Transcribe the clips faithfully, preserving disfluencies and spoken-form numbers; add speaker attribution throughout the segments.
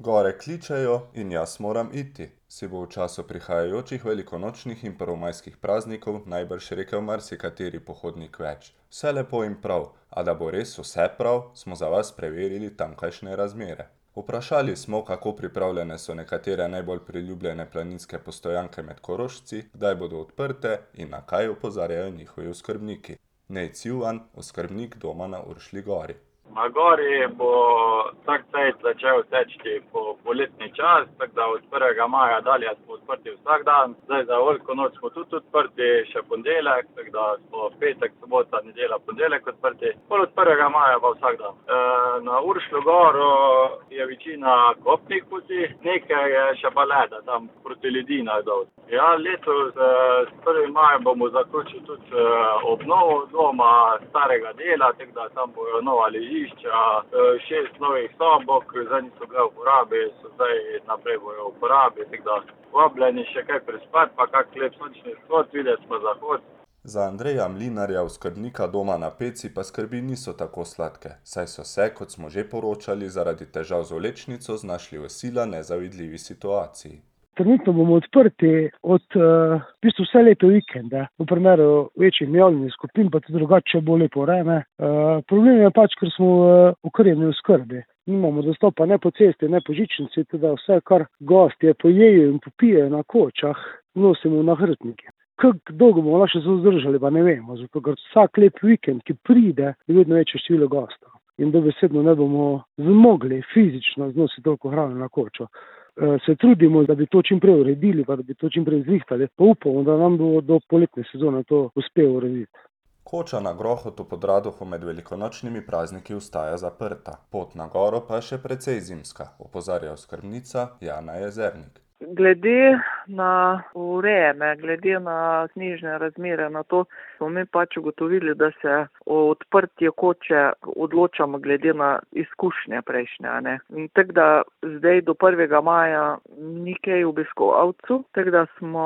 Speaker 1: Gore kličejo in jaz moram iti, si bo v času prihajajočih velikonočnih in prvomajskih praznikov najbrž rekel marsikateri pohodnik več. Vse lepo in prav, a da bo res vse prav, smo za vas preverili tamkajšnje razmere. Vprašali smo, kako pripravljene so nekatere najbolj priljubljene planinske postojanke med Korošci, kdaj bodo odprte in na kaj opozarjajo njihovi oskrbniki. Nej Civan, oskrbnik doma na Uršlji gori.
Speaker 2: Na gori bo vsak cajt začel teči po poletni čas, tako da od prvega maja dalje smo odprti vsak dan. Zdaj za veliko noč smo tudi odprti, še ponedeljek, tako da smo petek, sobota, nedelja, ponedeljek odprti. Pol od prvega maja pa vsak dan. E, na Uršljo goro je večina kopnih poti, nekaj je še pa leda, tam proti Ledina je dol. Ja, letos s prvim majem bomo zaključili tudi obnovo doma starega dela, tako da tam bojo nova ležišča, šest novih sobok, zdaj niso bile v uporabi, so zdaj naprej bojo v uporabi, tako da vabljeni še kaj prespati, pa kak lep sončni vzhod, videti smo zahod.
Speaker 1: Za Andreja Mlinarja, oskrbnika doma na Peci, pa skrbi niso tako sladke, saj so se, kot smo že poročali, zaradi težav z vlečnico znašli v sila nezavidljivi situaciji.
Speaker 3: Trenutno bomo odprti od uh, v bistvu vse leto vikende, v primeru večjih javnih skupin, pa tudi drugače bo lepo vreme. Uh, problem je pač, ker smo uh, okrnjeni v skrbi. Nimamo dostopa ne po cesti, ne po žičnici, teda vse, kar gostje pojejo in popijejo na kočah, nosimo na hrbtnike. Kako dolgo bomo lahko še zdržali, pa ne vemo, zato ker vsak lep vikend, ki pride, je vedno večje število gostov. In dobesedno ne bomo zmogli fizično znositi toliko hrane na kočo. Se trudimo, da bi to čim prej uredili, pa da bi to čim prej zrihtali, pa upamo, da nam bo do poletne sezone to uspelo urediti.
Speaker 1: Koča na Grohotu pod Radohom med velikonočnimi prazniki ostaja zaprta, pot na goro pa je še precej zimska, opozarja oskrbnica Jana Jezernik.
Speaker 4: Glede na vreme, glede na snežne razmere, na to smo mi pač ugotovili, da se o odprtje koče odločamo glede na izkušnje prejšnje. Ne? In tako da zdaj do prvega maja ni kaj obiskovalcev, tako da smo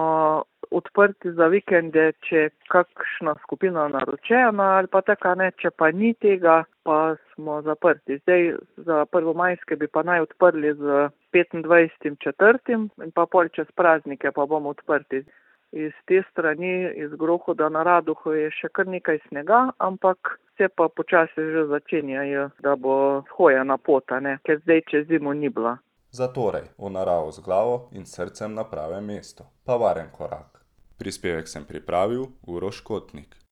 Speaker 4: odprti za vikende, če kakšna skupina naročena ali pa taka ne, če pa ni tega, pa smo zaprti. Zdaj za prvomajske bi pa naj odprli z petindvajsetim četrtim in pa pol čez praznike pa bomo odprti. Iz te strani, iz Grohoda na Radohu je še kar nekaj snega, ampak se pa počasi že začenjajo, da bo shojena pota, ne, ker zdaj čez zimo ni bila.
Speaker 1: Zatorej v naravo z glavo in srcem na pravem mestu, pa varen korak. Prispevek sem pripravil Uroš Kotnik.